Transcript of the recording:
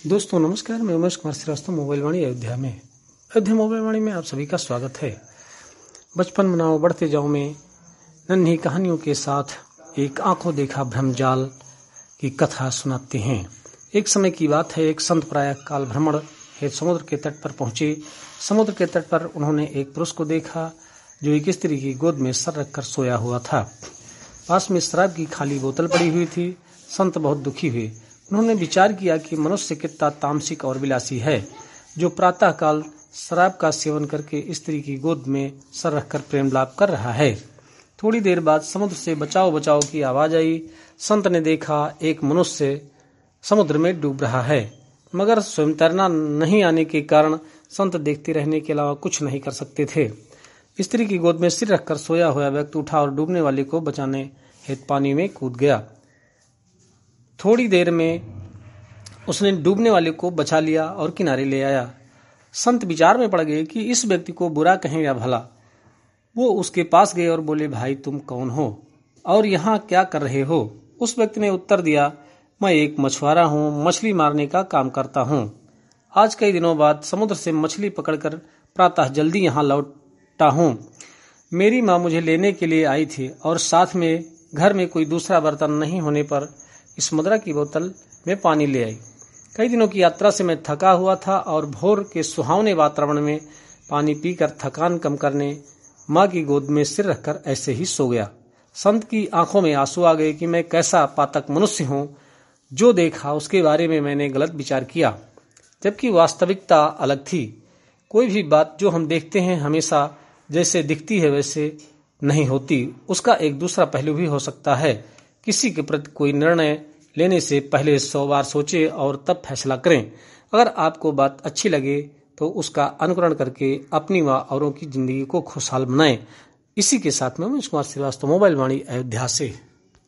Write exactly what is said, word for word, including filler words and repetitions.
दोस्तों नमस्कार, मैं उमेश कुमार श्रीवास्तव मोबाइल वाणी अयोध्या में अयोध्या मोबाइल वाणी में आप सभी का स्वागत है। बचपन मनाओ बढ़ते जाओ में नन्ही कहानियों के साथ एक आंखों देखा भ्रमजाल की कथा सुनाते हैं। एक समय की बात है, एक संत प्रायः काल भ्रमण हेतु समुद्र के तट पर पहुंचे। समुद्र के तट पर उन्होंने एक पुरुष को देखा जो एक स्त्री की गोद में सर रखकर सोया हुआ था। पास में शराब की खाली बोतल पड़ी हुई थी। संत बहुत दुखी हुए। उन्होंने विचार किया कि मनुष्य कितना तामसिक और विलासी है जो प्रातः काल शराब का सेवन करके स्त्री की गोद में सर रखकर प्रेम लाभ कर रहा है। थोड़ी देर बाद समुद्र से बचाओ बचाओ की आवाज आई। संत ने देखा एक मनुष्य समुद्र में डूब रहा है, मगर स्वयं तैरना नहीं आने के कारण संत देखते रहने के अलावा कुछ नहीं कर सकते थे। स्त्री की गोद में सिर रखकर सोया हुआ व्यक्ति उठा और डूबने वाले को बचाने हेतु पानी में कूद गया। थोड़ी देर में उसने डूबने वाले को बचा लिया और किनारे ले आया। संत विचार में पड़ गए कि इस व्यक्ति को बुरा कहें या भला। वो उसके पास गए और बोले, भाई तुम कौन हो और यहाँ क्या कर रहे हो? उस व्यक्ति ने उत्तर दिया, मैं एक मछुआरा हूँ, मछली मारने का काम करता हूँ। आज कई दिनों बाद समुद्र से मछली पकड़कर प्रातः जल्दी यहाँ लौटा हूँ। मेरी माँ मुझे लेने के लिए आई थी और साथ में घर में कोई दूसरा बर्तन नहीं होने पर इस मुद्रा की बोतल में पानी ले आई। कई दिनों की यात्रा से मैं थका हुआ था और भोर के सुहावने वातावरण में पानी पीकर थकान कम करने माँ की गोद में सिर रखकर ऐसे ही सो गया। संत की आंखों में आंसू आ गए कि मैं कैसा पातक मनुष्य हूँ। जो देखा उसके बारे में मैंने गलत विचार किया, जबकि वास्तविकता अलग थी। कोई भी बात जो हम देखते हैं हमेशा जैसे दिखती है वैसे नहीं होती, उसका एक दूसरा पहलू भी हो सकता है। किसी के प्रति कोई निर्णय लेने से पहले सौ बार सोचें और तब फैसला करें। अगर आपको बात अच्छी लगे तो उसका अनुकरण करके अपनी व औरों की जिंदगी को खुशहाल बनाएं। इसी के साथ में उमेश कुमार श्रीवास्तव मोबाइल वाणी अयोध्या से।